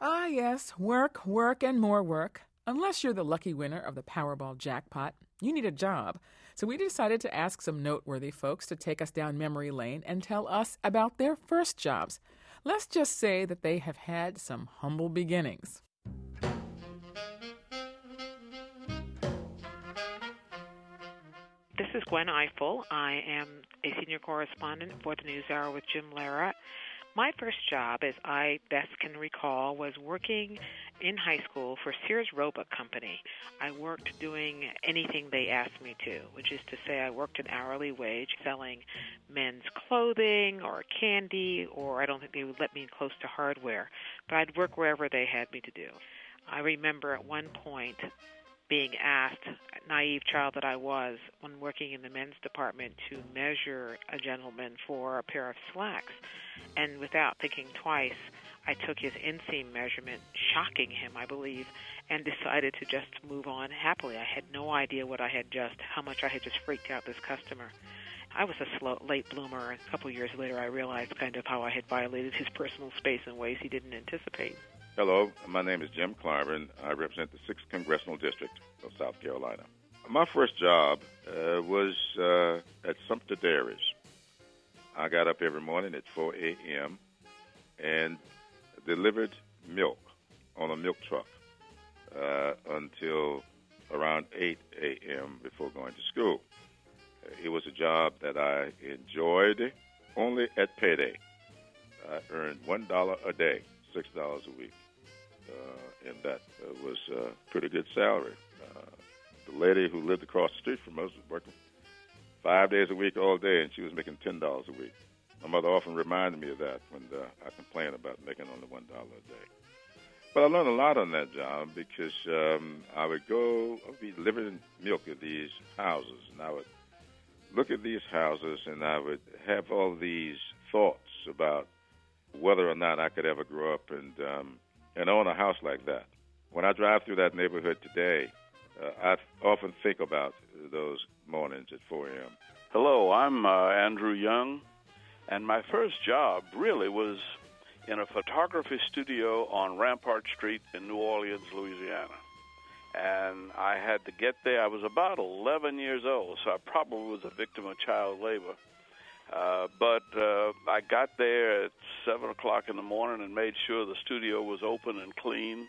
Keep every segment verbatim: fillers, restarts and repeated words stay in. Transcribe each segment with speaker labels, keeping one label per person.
Speaker 1: Ah, yes, work, work, and more work. Unless you're the lucky winner of the Powerball jackpot, you need a job. So we decided to ask some noteworthy folks to take us down memory lane and tell us about their first jobs. Let's just say that they have had some humble beginnings.
Speaker 2: This is Gwen Eiffel. I am a senior correspondent for the NewsHour with Jim Lehrer. My first job, as I best can recall, was working in high school for Sears Roebuck Company. I worked doing anything they asked me to, which is to say I worked an hourly wage selling men's clothing or candy, or I don't think they would let me close to hardware, but I'd work wherever they had me to do. I remember at one point being asked, naive child that I was, when working in the men's department, to measure a gentleman for a pair of slacks. And without thinking twice, I took his inseam measurement, shocking him, I believe, and decided to just move on happily. I had no idea what I had just, how much I had just freaked out this customer. I was a slow, late bloomer. A couple of years later, I realized kind of how I had violated his personal space in ways he didn't anticipate.
Speaker 3: Hello, my name is Jim Clyburn. I represent the sixth Congressional District of South Carolina. My first job uh, was uh, at Sumter Dairies. I got up every morning at four a.m. and delivered milk on a milk truck uh, until around eight a.m. before going to school. It was a job that I enjoyed only at payday. I earned one dollar a day, six dollars a week, uh, and that uh, was a pretty good salary. Uh, the lady who lived across the street from us was working five days a week all day, and she was making ten dollars a week. My mother often reminded me of that when uh, I complained about making only one dollar a day. But I learned a lot on that job because um, I would go, I would be delivering milk at these houses, and I would look at these houses, and I would have all these thoughts about whether or not I could ever grow up and um, and own a house like that. When I drive through that neighborhood today, uh, I often think about those mornings at four a.m.
Speaker 4: Hello, I'm uh, Andrew Young, and my first job really was in a photography studio on Rampart Street in New Orleans, Louisiana. And I had to get there. I was about eleven years old, so I probably was a victim of child labor. Uh, but uh, I got there at seven o'clock in the morning and made sure the studio was open and clean.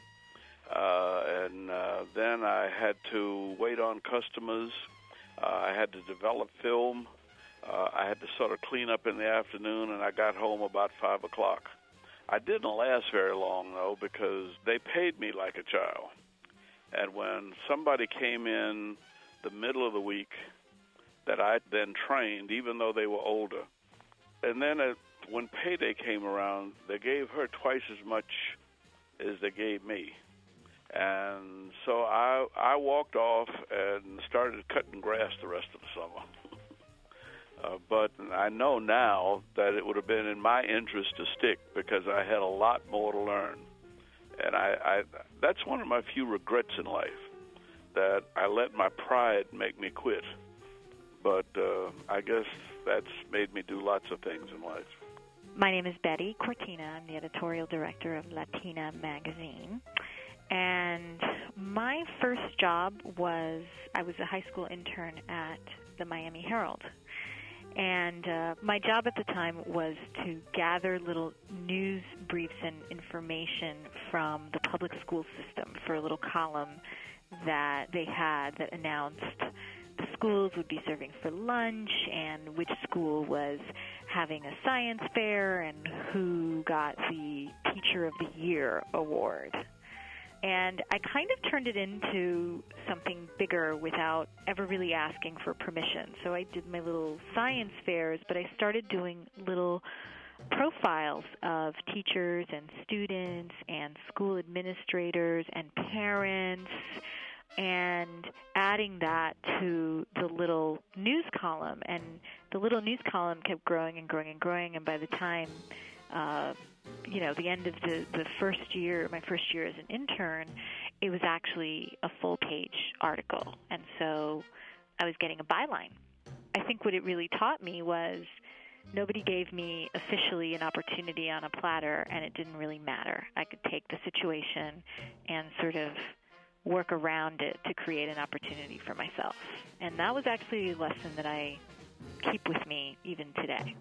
Speaker 4: Uh, and uh, then I had to wait on customers. Uh, I had to develop film. Uh, I had to sort of clean up in the afternoon, and I got home about five o'clock. I didn't last very long, though, because they paid me like a child. And when somebody came in the middle of the week that I then trained, even though they were older, and then it, when payday came around, they gave her twice as much as they gave me. And so I I walked off and started cutting grass the rest of the summer. uh, but I know now that it would have been in my interest to stick because I had a lot more to learn. And I, I that's one of my few regrets in life, that I let my pride make me quit. But uh, I guess that's made me do lots of things in life.
Speaker 5: My name is Betty Cortina. I'm the editorial director of Latina Magazine. And my first job was, I was a high school intern at the Miami Herald. And uh, my job at the time was to gather little news briefs and information from the public school system for a little column that they had that announced the schools would be serving for lunch and which school was having a science fair and who got the Teacher of the Year award. And I kind of turned it into something bigger without ever really asking for permission. So I did my little science fairs, but I started doing little profiles of teachers and students and school administrators and parents, and adding that to the little news column. And the little news column kept growing and growing and growing, and by the time uh, you know, the end of the, the first year, my first year as an intern, it was actually a full-page article. And so I was getting a byline. I think what it really taught me was nobody gave me officially an opportunity on a platter, and it didn't really matter. I could take the situation and sort of work around it to create an opportunity for myself. And that was actually a lesson that I keep with me even today.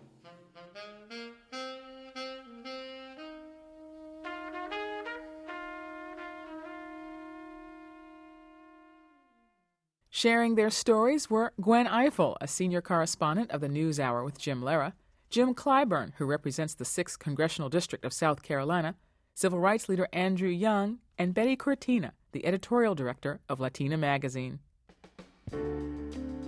Speaker 1: Sharing their stories were Gwen Ifill, a senior correspondent of the NewsHour with Jim Lehrer, Jim Clyburn, who represents the sixth Congressional District of South Carolina, civil rights leader Andrew Young, and Betty Cortina, the editorial director of Latina Magazine.